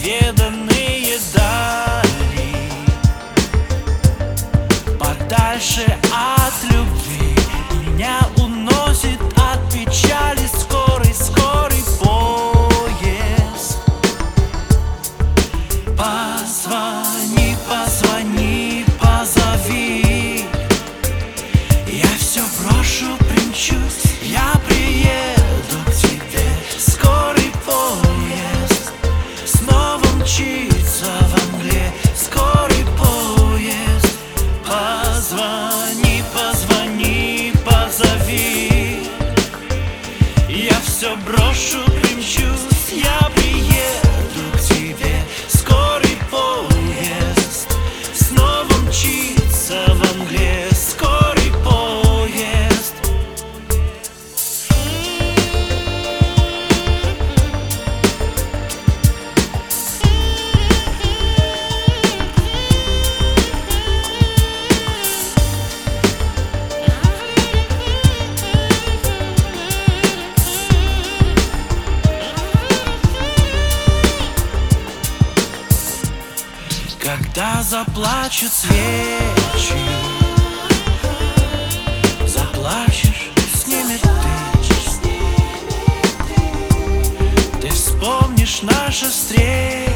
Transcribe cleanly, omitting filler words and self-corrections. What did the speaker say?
неизведанные дали, подальше от любви. Меня уносит от печали скорый поезд. Позвони, позвони, позови. Я все брошу, примчусь, я приеду к тебе. Скорый поезд снова мчится во мгле. Скорый поезд. Позвони, позвони, позови. Я все брошу, примчусь, я приеду к тебе. Скорый поезд снова мчится во мгле. Скорый поезд. Когда заплачут свечи, заплачешь, снимет ты. Ты вспомнишь наши встречи.